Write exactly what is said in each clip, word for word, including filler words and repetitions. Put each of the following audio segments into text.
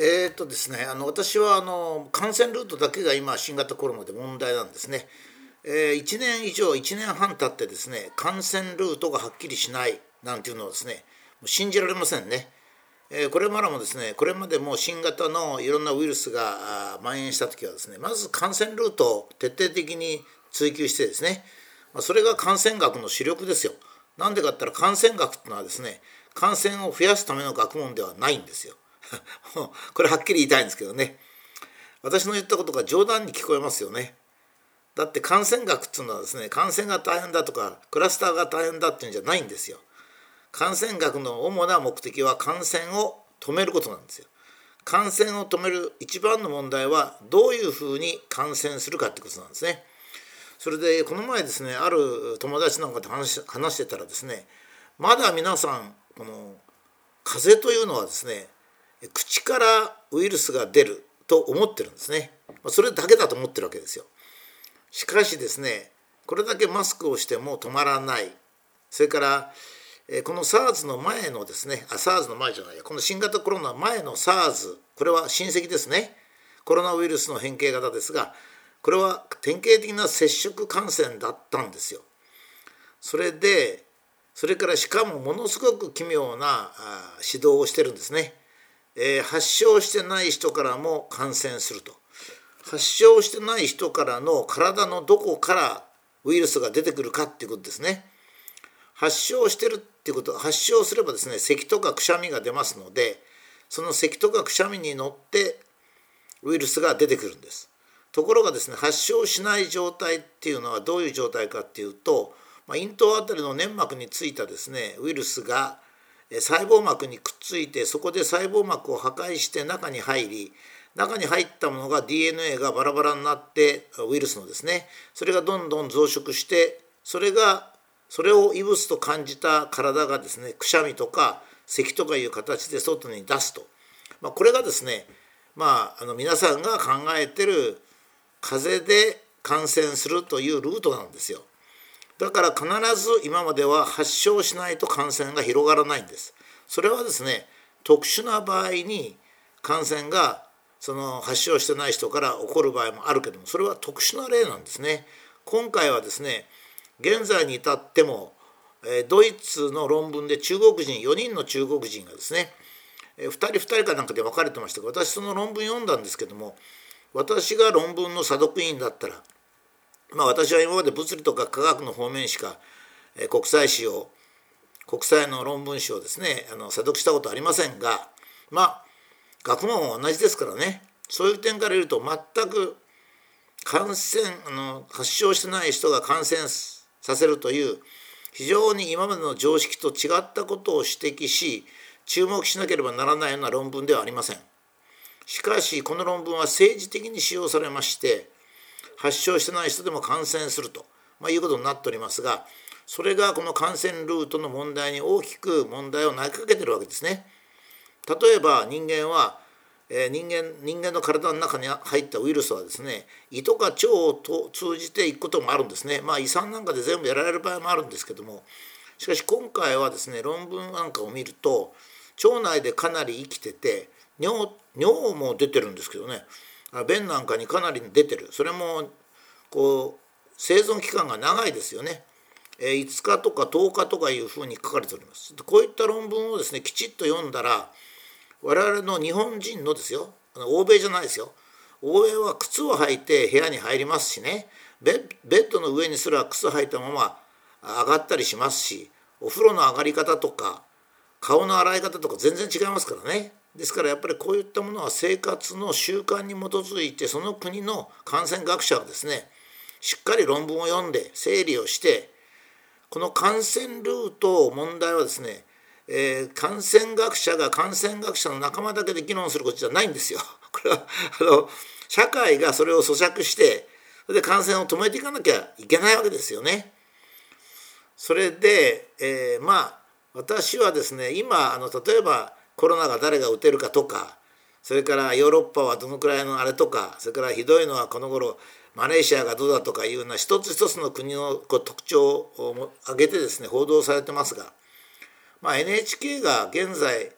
えーっとですね、あの私はあの感染ルートだけが今新型コロナで問題なんですね。えー、いちねん以上いちねんはん経ってですね、感染ルートがはっきりしないなんていうのはですね、もう信じられませんね。えーこれまでもですね、これまでも新型のいろんなウイルスがあー蔓延した時はですね、まず感染ルートを徹底的に追求してですね、まあ、それが感染学の主力ですよ。なんでかって言ったら感染学っていうのはですね、感染を増やすための学問ではないんですよ。これはっきり言いたいんですけどね。私の言ったことが冗談に聞こえますよね。だって感染学っていうのはですね、感染が大変だとかクラスターが大変だっていうんじゃないんですよ。感染学の主な目的は感染を止めることなんですよ。感染を止める一番の問題はどういうふうに感染するかってことなんですね。それでこの前ですね、ある友達なんかと話し話してたらですね、まだ皆さんこの風邪というのはですね、口からウイルスが出ると思ってるんですね。それだけだと思ってるわけですよ。しかしですね、これだけマスクをしても止まらない。それからこの SARS の前のですね、あ SARS の前じゃないや、この新型コロナ前の SARS、これは親戚ですね。コロナウイルスの変形型ですが、これは典型的な接触感染だったんですよ。それで、それからしかもものすごく奇妙な指導をしてるんですね。えー、発症してない人からも感染すると。発症してない人からの体のどこからウイルスが出てくるかっていうことですね。発症してるっていうこと、発症すればですね、咳とかくしゃみが出ますので、その咳とかくしゃみに乗ってウイルスが出てくるんです。ところがですね、発症しない状態っていうのはどういう状態かっていうと、まあ、咽頭あたりの粘膜についたですね、ウイルスが細胞膜にくっついて、そこで細胞膜を破壊して中に入り、中に入ったものが ディーエヌエー がバラバラになって、ウイルスのですね、それがどんどん増殖して、それがそれを異物と感じた体がですね、くしゃみとか咳とかいう形で外に出すと、まあ、これがですね、まあ、あの皆さんが考えてる風邪で感染するというルートなんですよ。だから必ず今までは発症しないと感染が広がらないんです。それはですね、特殊な場合に感染がその発症してない人から起こる場合もあるけども、それは特殊な例なんですね。今回はですね、現在に至ってもドイツの論文で中国人よにんの中国人がですね、ふたりふたりかなんかで分かれてましたが、私その論文読んだんですけども、私が論文の査読委員だったら、まあ、私は今まで物理とか科学の方面しか国際史を国際の論文史をですね、あの査読したことありませんが、まあ学問は同じですからね、そういう点から言うと全く感染あの発症してない人が感染させるという非常に今までの常識と違ったことを指摘し、注目しなければならないような論文ではありません。しかしこの論文は政治的に使用されまして、発症してない人でも感染すると、まあ、いうことになっておりますが、それがこの感染ルートの問題に大きく問題を投げかけているわけですね。例えば人間は、えー、人間人間の体の中に入ったウイルスはですね、胃とか腸を通じていくこともあるんですね。まあ胃酸なんかで全部やられる場合もあるんですけども、しかし今回はですね、論文なんかを見ると腸内でかなり生きてて、尿尿も出てるんですけどね、便なんかにかなり出てる。それもこう生存期間が長いですよね。いつかとかとおかとかいうふうに書かれております。こういった論文をですね、きちっと読んだら、我々の日本人のですよ、欧米じゃないですよ、欧米は靴を履いて部屋に入りますしね、ベッドの上にすら靴を履いたまま上がったりしますし、お風呂の上がり方とか顔の洗い方とか全然違いますからね。ですからやっぱりこういったものは生活の習慣に基づいて、その国の感染学者はですね、しっかり論文を読んで整理をして、この感染ルート問題はですね、えー、感染学者が感染学者の仲間だけで議論することじゃないんですよ。これはあの社会がそれを咀嚼して、それで感染を止めていかなきゃいけないわけですよね。それで、えー、まあ私はですね、今あの例えばコロナが誰が打てるかとか、それからヨーロッパはどのくらいのあれとか、それからひどいのはこの頃マレーシアがどうだとかいうような一つ一つの国のこう特徴を挙げてですね報道されてますが、まあ、エヌエイチケー が現在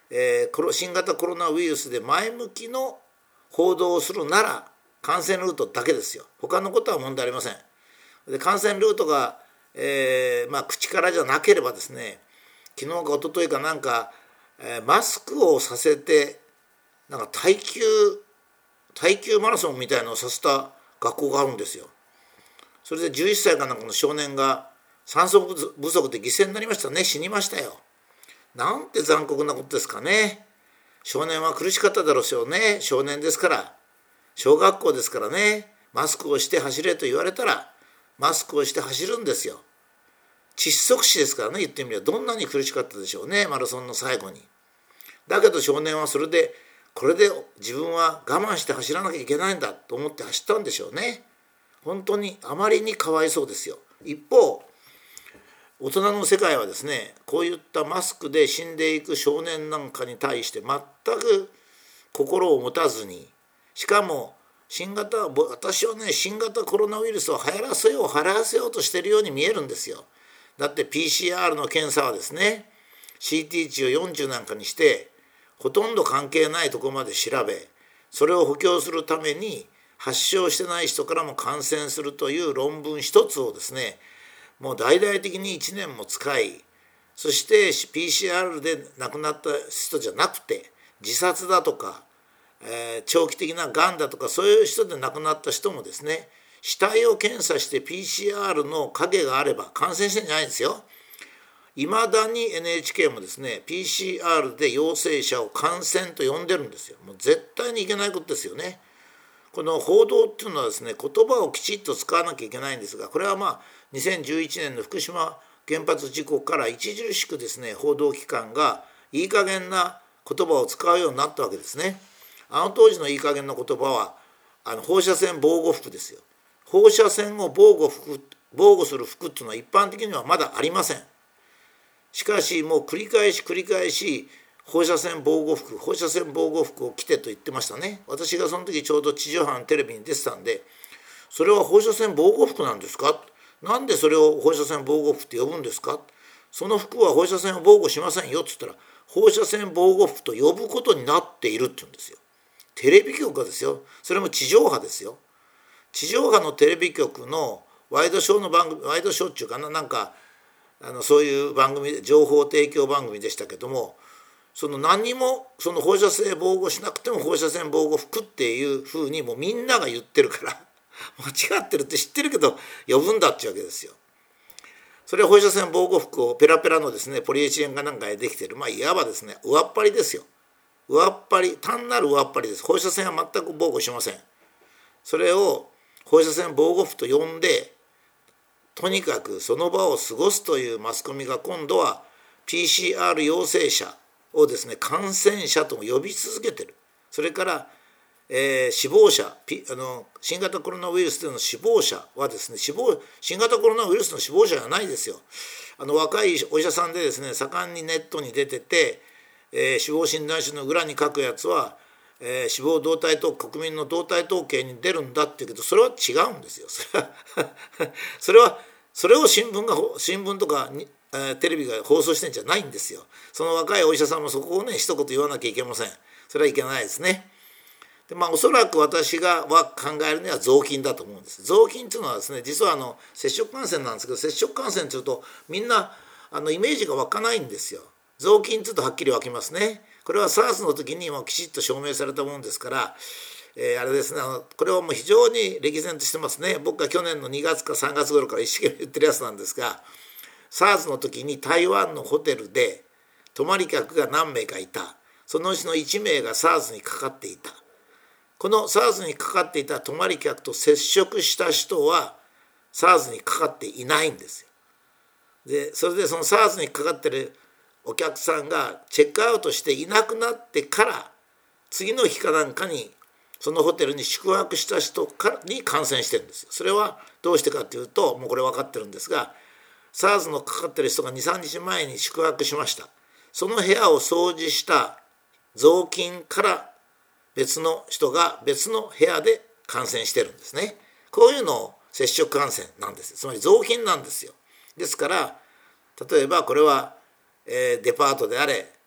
えー、新型コロナウイルスで前向きの報道をするなら感染ルートだけですよ。他のことは問題ありません。で感染ルートが、えーまあ、口からじゃなければですね、昨日か一昨日かなんか、えー、マスクをさせてなんか耐久耐久マラソンみたいなのをさせた学校があるんですよ。それでじゅういっさいかなんかの少年が酸素不足で犠牲になりましたね。死にましたよ。なんて残酷なことですかね。少年は苦しかっただろうしょうね。少年ですから、小学校ですからね。マスクをして走れと言われたらマスクをして走るんですよ。窒息死ですからね。言ってみればどんなに苦しかったでしょうね、マラソンの最後に。だけど少年はそれでこれで自分は我慢して走らなきゃいけないんだと思って走ったんでしょうね。本当にあまりにかわいそうですよ。一方大人の世界はですね、こういったマスクで死んでいく少年なんかに対して全く心を持たずに、しかも新型私はね新型コロナウイルスを流行らせよう払わせようとしているように見えるんですよ。だって ピーシーアール の検査はですね シーティー 値をよんじゅうなんかにしてほとんど関係ないところまで調べ、それを補強するために発症してない人からも感染するという論文一つをですねもう大々的にいちねんも使い、そして ピーシーアール で亡くなった人じゃなくて自殺だとか、えー、長期的ながんだとかそういう人で亡くなった人もですね死体を検査して ピーシーアール の影があれば感染してんじゃないんですよ。いまだに エヌエイチケー もですね ピーシーアール で陽性者を感染と呼んでるんですよ。もう絶対にいけないことですよね。この報道っていうのはですね言葉をきちっと使わなきゃいけないんですが、これはまあにせんじゅういちねんの福島原発事故から著しくですね報道機関がいい加減な言葉を使うようになったわけですね。あの当時のいい加減な言葉はあの放射線防護服ですよ。放射線を防護服防護する服っていうのは一般的にはまだありません。しかしもう繰り返し繰り返し放射線防護服放射線防護服を着てと言ってましたね。私がその時ちょうど地上波のテレビに出てたんで、それは放射線防護服なんですか、なんでそれを放射線防護服って呼ぶんですか、その服は放射線を防護しませんよって言ったら放射線防護服と呼ぶことになっているって言うんですよ。テレビ局がですよ。それも地上波ですよ。地上波のテレビ局のワイドショーの番組ワイドショーっていうかな、なんかあのそういう番組情報提供番組でしたけども、その何にもその放射線防護しなくても放射線防護服っていうふうにもうみんなが言ってるから間違ってるって知ってるけど呼ぶんだっていうわけですよ。それは放射線防護服をペラペラのですねポリエチレンかなんかでできてる、まあいわばですね上っ張りですよ。上っ張り単なる上っ張りです。放射線は全く防護しません。それを放射線防護服と呼んでとにかくその場を過ごすというマスコミが今度は ピーシーアール 陽性者をですね感染者とも呼び続けてる。それから、えー、死亡者あの新型コロナウイルスでの死亡者はですね死亡新型コロナウイルスの死亡者じゃないですよ。あの若いお医者さんでですね盛んにネットに出てて、えー、死亡診断書の裏に書くやつは、えー、死亡動態統国民の動態統計に出るんだって言うけど、それは違うんですよ。それはそれはそれを新聞が新聞とかにテレビが放送してんじゃないんですよ。その若いお医者さんもそこをね一言言わなきゃいけません。それはいけないですね。でまあおそらく私がは考えるには雑巾だと思うんです。雑巾っていうのはですね実はあの接触感染なんですけど、接触感染というとみんなあのイメージが湧かないんですよ。雑巾っていうとはっきり湧きますね。これは SARS の時にもきちっと証明されたものですから、えー、あれですねあのこれはもう非常に歴然としてますね。僕が去年のにがつかさんがつ頃から一生懸命言ってるやつなんですが、SARS の時に台湾のホテルで泊まり客が何名かいた。そのうちのいちめいが SARS にかかっていた。この SARS にかかっていた泊まり客と接触した人は SARS にかかっていないんですよ。でそれでその SARS にかかってるお客さんがチェックアウトしていなくなってから次の日かなんかにそのホテルに宿泊した人に感染してるんですよ。それはどうしてかというともうこれ分かってるんですが、SARS のかかってる人がにさんにちまえに宿泊しました。その部屋を掃除した雑巾から別の人が別の部屋で感染してるんですね。こういうのを接触感染なんです。つまり雑巾なんですよ。ですから例えばこれは、えー、デパートであれ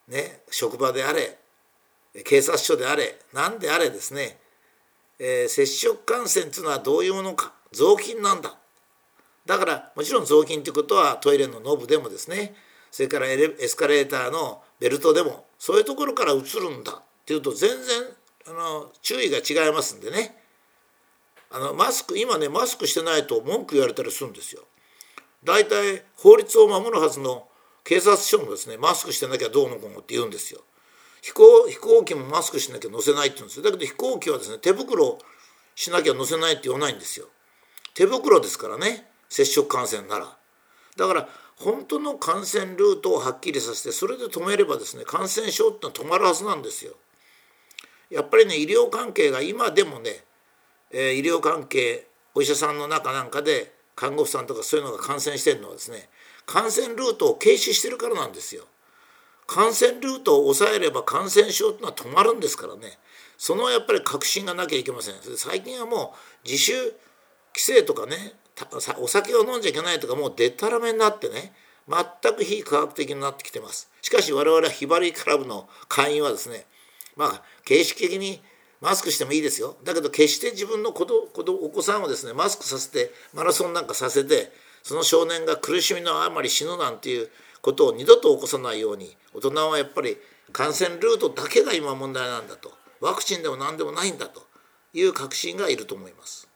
ね、職場であれ警察署であれ何であれですね、えー、接触感染というのはどういうものか、雑巾なんだ。だからもちろん雑巾ということはトイレのノブでもですね、それからエレエスカレーターのベルトでもそういうところからうつるんだっていうと全然あの注意が違いますんでね、あのマスク今ねマスクしてないと文句言われたりするんですよ。だいたい法律を守るはずの警察署もですね、マスクしてなきゃどうのこうのって言うんですよ。飛行飛行機もマスクしなきゃ乗せないって言うんですよ。だけど飛行機はですね、手袋しなきゃ乗せないって言わないんですよ。手袋ですからね、接触感染なら。だから本当の感染ルートをはっきりさせて、それで止めればですね、感染症ってのは止まるはずなんですよ。やっぱりね、医療関係が今でもね、えー、医療関係お医者さんの中なんかで看護婦さんとかそういうのが感染してるのはですね、感染ルートを軽視してるからなんですよ。感染ルートを抑えれば感染症ってのは止まるんですからね、そのやっぱり確信がなきゃいけません。最近はもう自主規制とかね、お酒を飲んじゃいけないとかもうでたらめになってね、全く非科学的になってきてます。しかし我々はヒバリークラブの会員はですね、まあ形式的にマスクしてもいいですよ。だけど決して自分の子ど子どお子さんをですねマスクさせてマラソンなんかさせて、その少年が苦しみのあまり死ぬなんていうことを二度と起こさないように、大人はやっぱり感染ルートだけが今問題なんだと、ワクチンでも何でもないんだという確信がいると思います。